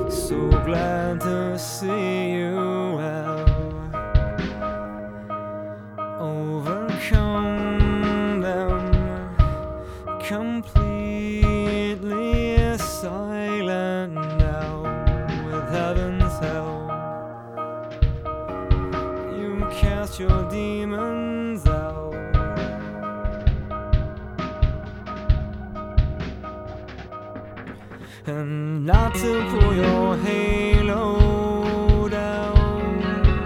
So glad to see you well. Overcome them, completely silent now. With heaven's help, you cast your demons out. And not to pull your halo down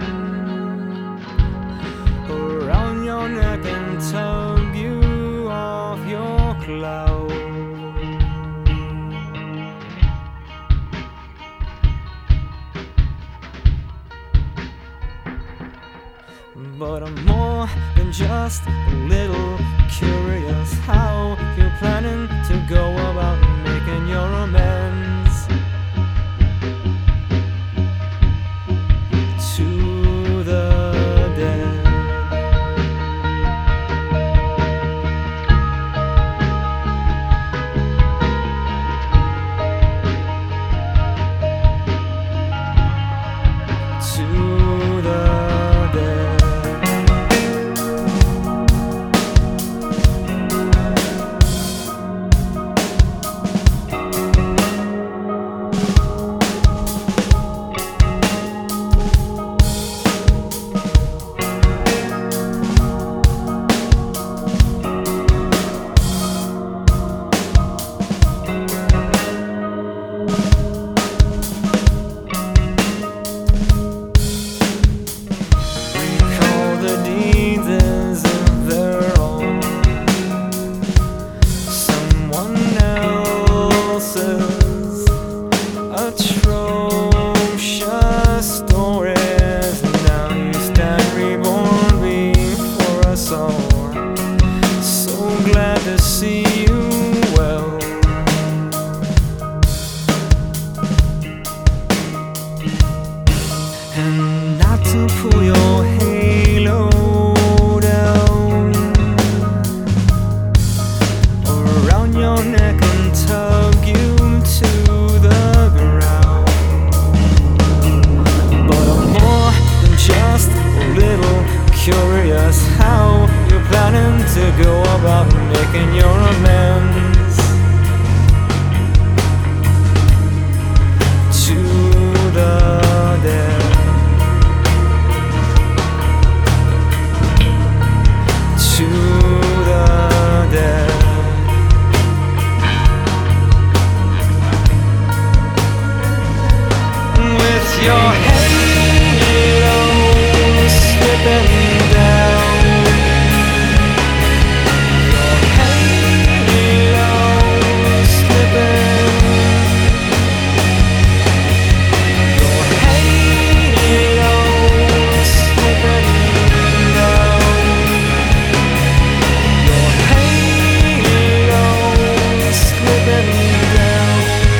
around your neck and tug you off your cloud. But I'm more than just a little curious how you're planning to go about making your amends to the dead. To the dead. Atrocious stories. Now you stand reborn before us all. So glad to see you well. And not to pull your halo down around your neck and tug you to the ground. But I'm more than just a little curious how you're planning to go about making your amends to the dead. To the dead. Your halo slipping down. Your halo slipping. Your halo slipping down. Your halo slipping down.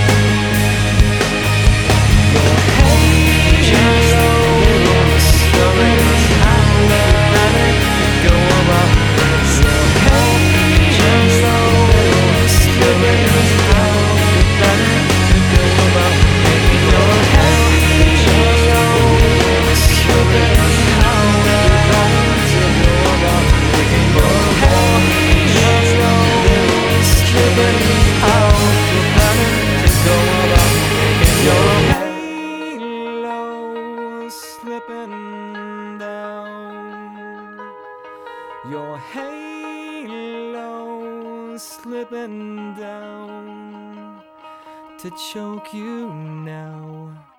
Slipping down. Your halo slipping down to choke you now.